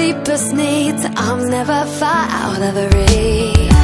deepest needs. I'm never far out of reach.